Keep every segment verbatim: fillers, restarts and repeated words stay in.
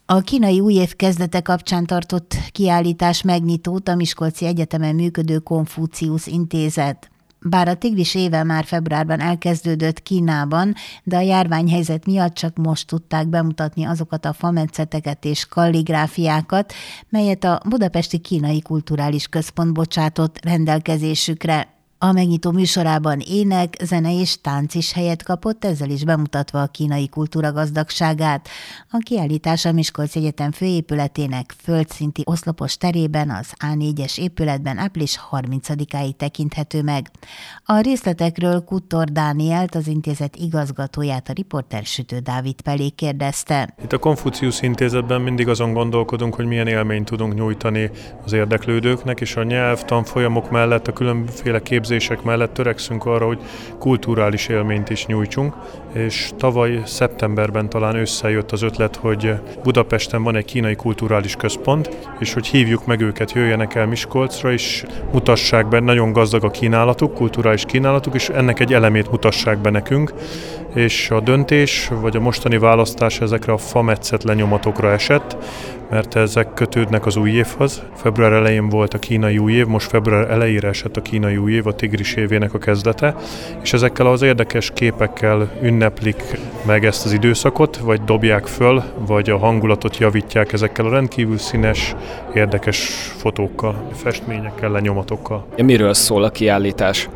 A kínai új év kezdete kapcsán tartott kiállítás megnyitót a Miskolci Egyetemen működő Konfuciusz Intézet. Bár a tigris éve már februárban elkezdődött Kínában, de a járványhelyzet miatt csak most tudták bemutatni azokat a fametszeteket és kalligráfiákat, melyet a Budapesti Kínai Kulturális Központ bocsátott rendelkezésükre. A megnyitó műsorában ének, zene és tánc is helyet kapott, ezzel is bemutatva a kínai kultúra gazdagságát. A kiállítás a Miskolci Egyetem főépületének földszinti oszlopos terében, az á négyes épületben április harmincadikáig tekinthető meg. A részletekről Kuttor Dánielt, az intézet igazgatóját, a riporter Sütő Dávid Pelé kérdezte. Itt a Konfuciusz Intézetben mindig azon gondolkodunk, hogy milyen élményt tudunk nyújtani az érdeklődőknek, és a nyelv, tanfolyamok mellett, a különféle képzések mellett törekszünk arra, hogy kulturális élményt is nyújtsunk, és tavaly szeptemberben talán összejött az ötlet, hogy Budapesten van egy kínai kulturális központ, és hogy hívjuk meg őket, jöjjenek el Miskolcra, és mutassák be, nagyon gazdag a kínálatuk, kulturális kínálatuk, és ennek egy elemét mutassák be nekünk, és a döntés, vagy a mostani választás ezekre a fametszet lenyomatokra esett, mert ezek kötődnek az új évhoz. Február elején volt a kínai új év, most február elejére esett a kínai új év, a tigris évének a kezdete, és ezekkel az érdekes képekkel ünneplik meg ezt az időszakot, vagy dobják föl, vagy a hangulatot javítják ezekkel a rendkívül színes, érdekes fotókkal, festményekkel, lenyomatokkal. Miről szól a kiállítás?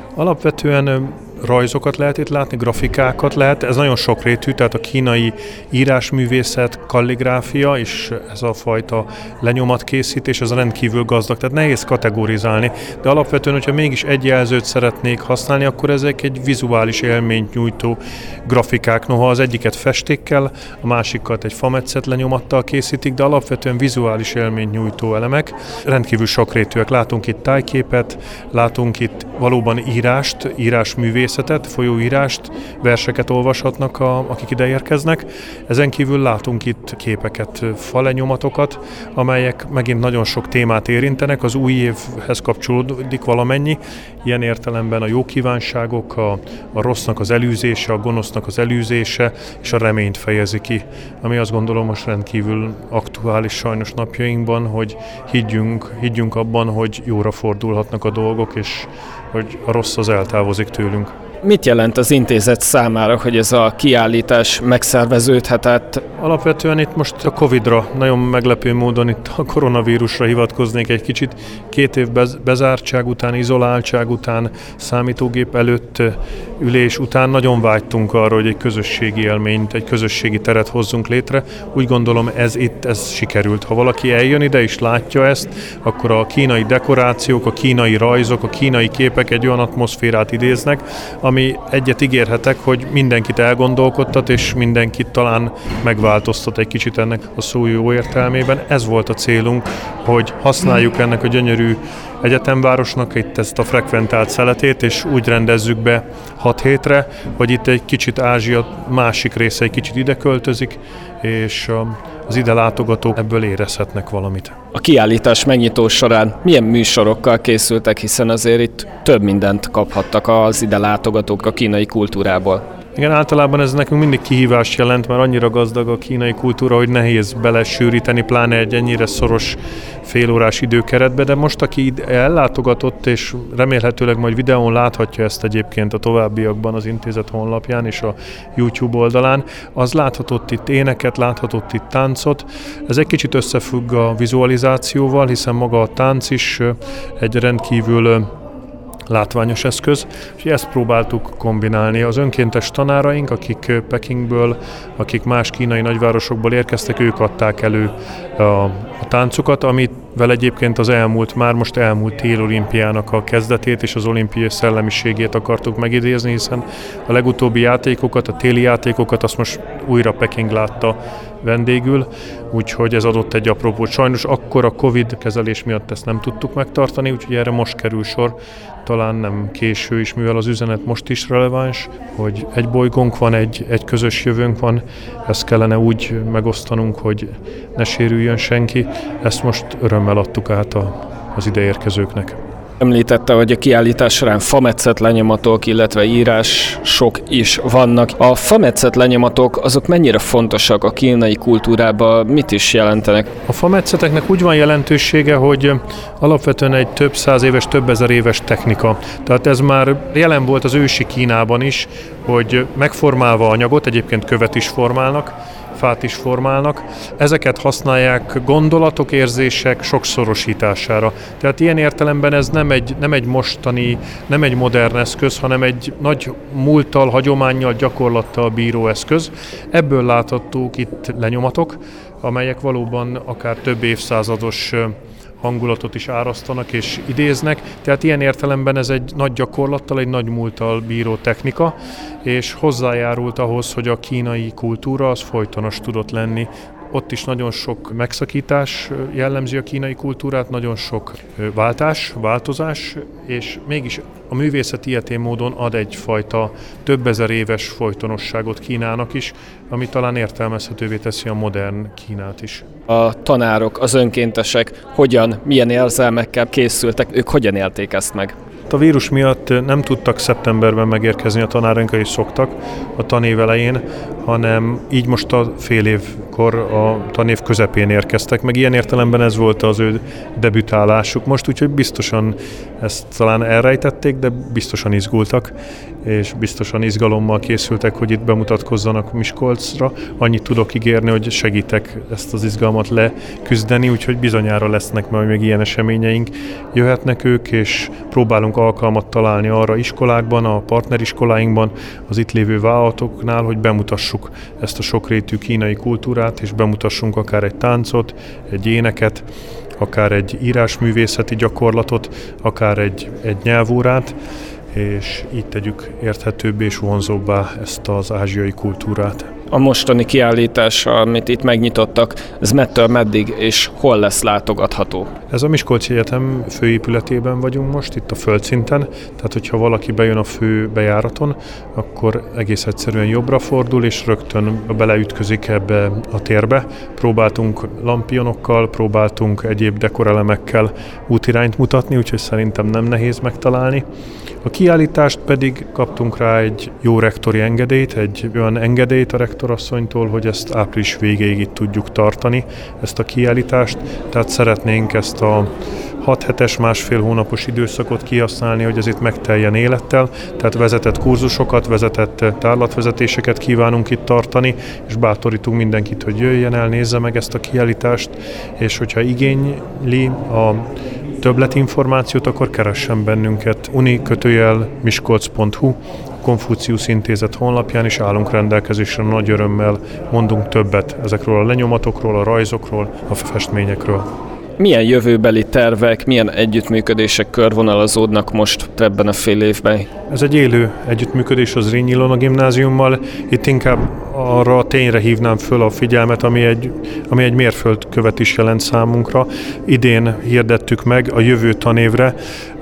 Alapvetően rajzokat lehet itt látni, grafikákat lehet, ez nagyon sokrétű, tehát a kínai írásművészet, kalligráfia és ez a fajta lenyomatkészítés, ez a rendkívül gazdag, tehát nehéz kategorizálni, de alapvetően, hogyha mégis egy jelzőt szeretnék használni, akkor ezek egy vizuális élményt nyújtó grafikák, noha az egyiket festékkel, a másikat egy fametszet lenyomattal készítik, de alapvetően vizuális élményt nyújtó elemek, rendkívül sokrétűek, látunk itt tájképet, látunk itt valóban írást, írásművészetet, folyóírást, verseket olvashatnak, a, akik ide érkeznek. Ezen kívül látunk itt képeket, falenyomatokat, amelyek megint nagyon sok témát érintenek, az új évhez kapcsolódik valamennyi, ilyen értelemben a jó kívánságok, a, a rossznak az elűzése, a gonosznak az elűzése, és a reményt fejezi ki, ami azt gondolom most rendkívül aktuális sajnos napjainkban, hogy higgyünk, higgyünk abban, hogy jóra fordulhatnak a dolgok, és hogy a rossz az eltávozik tőlünk. Mit jelent az intézet számára, hogy ez a kiállítás megszerveződhetett? Alapvetően itt most a Covidra, nagyon meglepő módon itt a koronavírusra hivatkoznék egy kicsit. Két év bezártság után, izoláltság után, számítógép előtt ülés után nagyon vágytunk arra, hogy egy közösségi élményt, egy közösségi teret hozzunk létre. Úgy gondolom ez itt, ez sikerült. Ha valaki eljön ide és látja ezt, akkor a kínai dekorációk, a kínai rajzok, a kínai képek egy olyan atmoszférát idéznek, ami egyet ígérhetek, hogy mindenkit elgondolkodtat, és mindenkit talán megváltoztat egy kicsit ennek a szó jó értelmében. Ez volt a célunk, hogy használjuk ennek a gyönyörű egyetemvárosnak itt ezt a frekventált szeletét, és úgy rendezzük be hat hétre, hogy itt egy kicsit Ázsia másik része egy kicsit ide költözik, és az ide látogatók ebből érezhetnek valamit. A kiállítás megnyitó során milyen műsorokkal készültek, hiszen azért itt több mindent kaphattak az ide látogatók a kínai kultúrából? Igen, általában ez nekünk mindig kihívást jelent, mert annyira gazdag a kínai kultúra, hogy nehéz belesűríteni, pláne egy ennyire szoros félórás időkeretbe, de most, aki ellátogatott, és remélhetőleg majd videón láthatja ezt egyébként a továbbiakban az intézet honlapján és a YouTube oldalán, az láthatott itt éneket, láthatott itt táncot. Ez egy kicsit összefügg a vizualizációval, hiszen maga a tánc is egy rendkívül látványos eszköz, és ezt próbáltuk kombinálni. Az önkéntes tanáraink, akik Pekingből, akik más kínai nagyvárosokból érkeztek, ők adták elő a, a táncukat, amivel egyébként az elmúlt, már most elmúlt télolimpiának a kezdetét és az olimpiai szellemiségét akartuk megidézni, hiszen a legutóbbi játékokat, a téli játékokat azt most újra Peking látta vendégül, úgyhogy ez adott egy apropót. Sajnos akkor a Covid kezelés miatt ezt nem tudtuk megtartani, úgyhogy erre most kerül sor. Talán nem késő is, mivel az üzenet most is releváns, hogy egy bolygónk van, egy, egy közös jövőnk van, ezt kellene úgy megosztanunk, hogy ne sérüljön senki. Ezt most örömmel adtuk át a, az ideérkezőknek. Említette, hogy a kiállítás során fametszett lenyomatok, illetve írások is vannak. A fametszett lenyomatok azok mennyire fontosak a kínai kultúrában, mit is jelentenek? A fametszeteknek úgy van jelentősége, hogy alapvetően egy több száz éves, több ezer éves technika. Tehát ez már jelen volt az ősi Kínában is, hogy megformálva anyagot, egyébként követ is formálnak, fát is formálnak. Ezeket használják gondolatok, érzések sokszorosítására. Tehát ilyen értelemben ez nem egy, nem egy mostani, nem egy modern eszköz, hanem egy nagy múlttal, hagyománnyal, gyakorlattal bíró eszköz. Ebből láthattuk itt lenyomatok, amelyek valóban akár több évszázados hangulatot is árasztanak és idéznek, tehát ilyen értelemben ez egy nagy gyakorlattal, egy nagy múlttal bíró technika, és hozzájárult ahhoz, hogy a kínai kultúra az folytonos tudott lenni. Ott is nagyon sok megszakítás jellemzi a kínai kultúrát, nagyon sok váltás, változás, és mégis a művészet ilyetén módon ad egyfajta több ezer éves folytonosságot Kínának is, ami talán értelmezhetővé teszi a modern Kínát is. A tanárok, az önkéntesek hogyan, milyen érzelmekkel készültek, ők hogyan élték ezt meg? A vírus miatt nem tudtak szeptemberben megérkezni a tanáraink, is szoktak a tanév elején, hanem így most a fél évkor a tanév közepén érkeztek, meg ilyen értelemben ez volt az ő debütálásuk most, úgyhogy biztosan ezt talán elrejtették, de biztosan izgultak, és biztosan izgalommal készültek, hogy itt bemutatkozzanak Miskolcra. Annyit tudok ígérni, hogy segítek ezt az izgalmat leküzdeni, úgyhogy bizonyára lesznek majd még ilyen eseményeink. Jöhetnek ők, és próbálunk alkalmat találni arra iskolákban, a partneriskoláinkban, az itt lévő vállalatoknál, hogy bemutassuk ezt a sokrétű kínai kultúrát, és bemutassunk akár egy táncot, egy éneket, akár egy írásművészeti gyakorlatot, akár egy, egy nyelvórát, és így tegyük érthetőbbé és vonzóbbá ezt az ázsiai kultúrát. A mostani kiállítás, amit itt megnyitottak, ez mettől meddig és hol lesz látogatható? Ez a Miskolci Egyetem főépületében vagyunk most, itt a földszinten, tehát hogyha valaki bejön a fő bejáraton, akkor egész egyszerűen jobbra fordul, és rögtön beleütközik ebbe a térbe. Próbáltunk lampionokkal, próbáltunk egyéb dekorelemekkel útirányt mutatni, úgyhogy szerintem nem nehéz megtalálni. A kiállítást pedig kaptunk rá egy jó rektori engedélyt, egy olyan engedélyt a rektorasszonytól, hogy ezt április végéig itt tudjuk tartani, ezt a kiállítást, tehát szeretnénk ezt a hat hetes, másfél hónapos időszakot kihasználni, hogy ez itt megteljen élettel, tehát vezetett kurzusokat, vezetett tárlatvezetéseket kívánunk itt tartani, és bátorítunk mindenkit, hogy jöjjen el, nézze meg ezt a kiállítást, és hogyha igényli a többletinformációt, akkor keressen bennünket uni kötőjel miskolc pont hu, Konfuciusz Intézet honlapján is állunk rendelkezésre, nagy örömmel mondunk többet ezekről a lenyomatokról, a rajzokról, a festményekről. Milyen jövőbeli tervek, milyen együttműködések körvonalazódnak most ebben a fél évben? Ez egy élő együttműködés az Zrínyi Ilona gimnáziummal. Itt inkább arra a tényre hívnám föl a figyelmet, ami egy, ami egy mérföldkövet is jelent számunkra. Idén hirdettük meg a jövő tanévre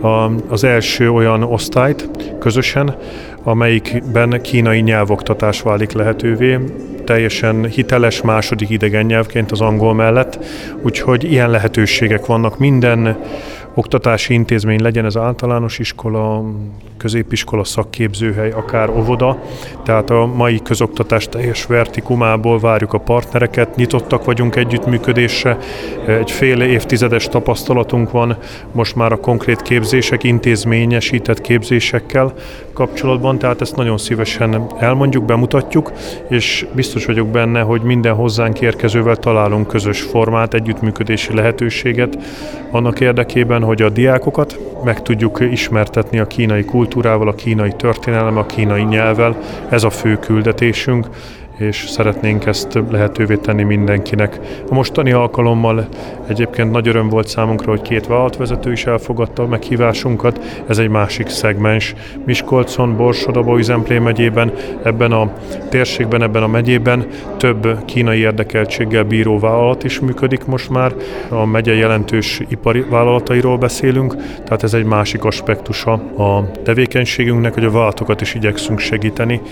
az első olyan osztályt közösen, amelyikben kínai nyelvoktatás válik lehetővé, teljesen hiteles második idegen nyelvként az angol mellett, úgyhogy ilyen lehetőségek vannak minden oktatási intézmény, legyen ez általános iskola, középiskola, szakképzőhely, akár óvoda, tehát a mai közoktatás teljes vertikumából várjuk a partnereket, nyitottak vagyunk együttműködésre, egy fél évtizedes tapasztalatunk van most már a konkrét képzések, intézményesített képzésekkel kapcsolatban, tehát ezt nagyon szívesen elmondjuk, bemutatjuk, és biztos vagyok benne, hogy minden hozzánk érkezővel találunk közös formát, együttműködési lehetőséget annak érdekében, hogy a diákokat meg tudjuk ismertetni a kínai kultúrával, a kínai történelemmel, a kínai nyelvvel. Ez a fő küldetésünk, és szeretnénk ezt lehetővé tenni mindenkinek. A mostani alkalommal egyébként nagy öröm volt számunkra, hogy két vállalatvezető is elfogadta a meghívásunkat. Ez egy másik szegmens. Miskolcon, Borsod-Abaúj-Zemplén megyében, ebben a térségben, ebben a megyében több kínai érdekeltséggel bíró vállalat is működik most már. A megye jelentős ipari vállalatairól beszélünk, tehát ez egy másik aspektusa a tevékenységünknek, hogy a vállalatokat is igyekszünk segíteni,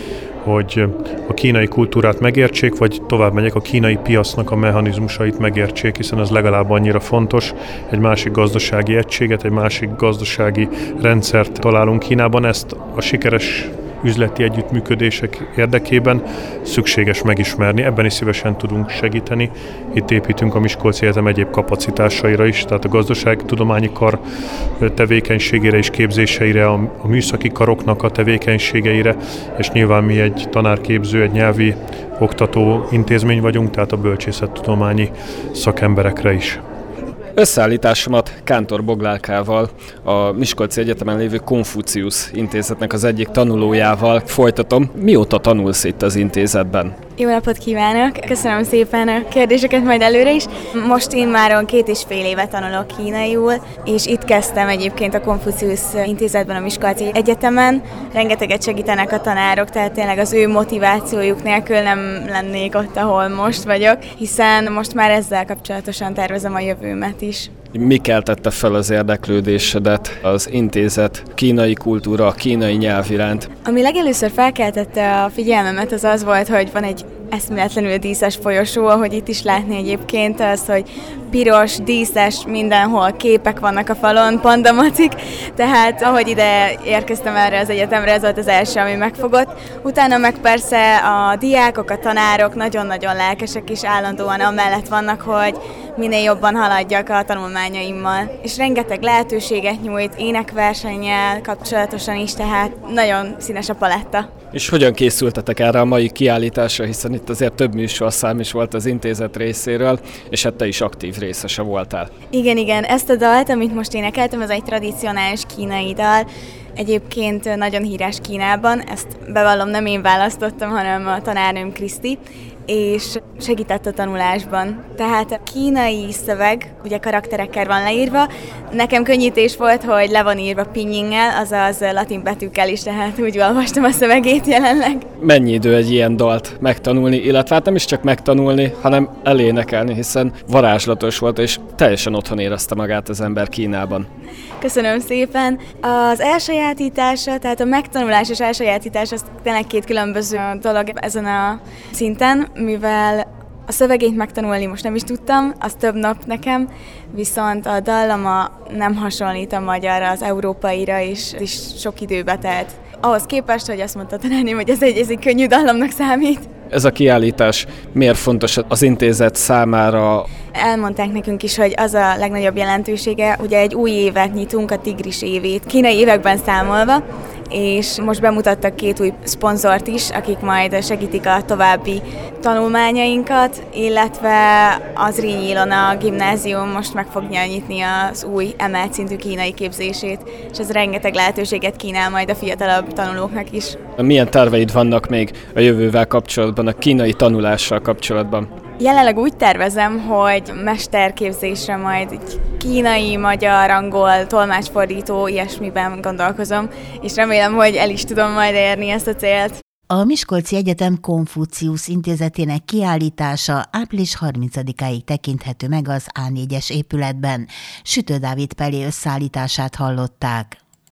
hogy a kínai kultúrát megértsék, vagy tovább megyek, a kínai piacnak a mechanizmusait megértsék, hiszen ez legalább annyira fontos. Egy másik gazdasági egységet, egy másik gazdasági rendszert találunk Kínában, ezt a sikeres üzleti együttműködések érdekében szükséges megismerni. Ebben is szívesen tudunk segíteni. Itt építünk a Miskolci Egyetem egyéb kapacitásaira is, tehát a gazdaságtudományi kar tevékenységére és képzéseire, a, a műszaki karoknak a tevékenységeire, és nyilván mi egy tanárképző, egy nyelvi oktató intézmény vagyunk, tehát a bölcsészettudományi szakemberekre is. Összeállításomat Kántor Boglárkával, a Miskolci Egyetemen lévő Konfuciusz Intézetnek az egyik tanulójával folytatom. Mióta tanulsz itt az intézetben? Jó napot kívánok! Köszönöm szépen a kérdéseket majd előre is. Most én már két és fél éve tanulok kínaiul, és itt kezdtem egyébként a Konfuciusz Intézetben a Miskolci Egyetemen. Rengeteget segítenek a tanárok, tehát tényleg az ő motivációjuk nélkül nem lennék ott, ahol most vagyok, hiszen most már ezzel kapcsolatosan tervezem a jövőmet is. Mi keltette fel az érdeklődésedet az intézet kínai kultúra, a kínai nyelv iránt? Ami legelőször felkeltette a figyelmemet, az az volt, hogy van egy eszméletlenül díszes folyosó, ahogy itt is látni egyébként, az, hogy piros, díszes, mindenhol képek vannak a falon, pandamacik, tehát ahogy ide érkeztem erre az egyetemre, ez volt az első, ami megfogott. Utána meg persze a diákok, a tanárok nagyon-nagyon lelkesek és állandóan amellett vannak, hogy minél jobban haladjak a tanulmányaimmal. És rengeteg lehetőséget nyújt énekversennyel kapcsolatosan is, tehát nagyon színes a paletta. És hogyan készültetek erre a mai kiállításra, hiszen itt azért több műsorszám is volt az intézet részéről, és hát te is aktív részese voltál. Igen, igen, ezt a dalt, amit most énekeltem, ez egy tradicionális kínai dal, egyébként nagyon híres Kínában, ezt bevallom, nem én választottam, hanem a tanárnőm Kriszti, és segített a tanulásban. Tehát a kínai szöveg, ugye karakterekkel van leírva, nekem könnyítés volt, hogy le van írva pinyinnel, azaz latin betűkkel is, tehát úgy olvastam a szövegét jelenleg. Mennyi idő egy ilyen dalt megtanulni, illetve hát nem is csak megtanulni, hanem elénekelni, hiszen varázslatos volt, és teljesen otthon érezte magát az ember Kínában. Köszönöm szépen. Az elsajátítása, tehát a megtanulás és elsajátítás az tényleg két különböző dolog ezen a szinten, mivel a szövegét megtanulni most nem is tudtam, az több nap nekem, viszont a dallama nem hasonlít a magyarra, az európaira, és is sok időbe telt. Ahhoz képest, hogy azt mondta a tanárnőm, hogy ez egy, ez egy könnyű dallamnak számít. Ez a kiállítás miért fontos az intézet számára? Elmondták nekünk is, hogy az a legnagyobb jelentősége, ugye egy új évet nyitunk, a Tigris évét, kínai években számolva, és most bemutattak két új szponzort is, akik majd segítik a további tanulmányainkat, illetve az Rényi Ilona gimnázium most meg fogja nyitni az új emelt szintű kínai képzését, és ez rengeteg lehetőséget kínál majd a fiatalabb tanulóknak is. Milyen terveid vannak még a jövővel kapcsolatban, a kínai tanulással kapcsolatban? Jelenleg úgy tervezem, hogy mesterképzésre majd kínai, magyar, angol, tolmácsfordító, ilyesmiben gondolkozom, és remélem, hogy el is tudom majd érni ezt a célt. A Miskolci Egyetem Konfuciusz Intézetének kiállítása április harmincadikáig tekinthető meg az á négyes épületben. Sütő Dávid Pelé összeállítását hallották.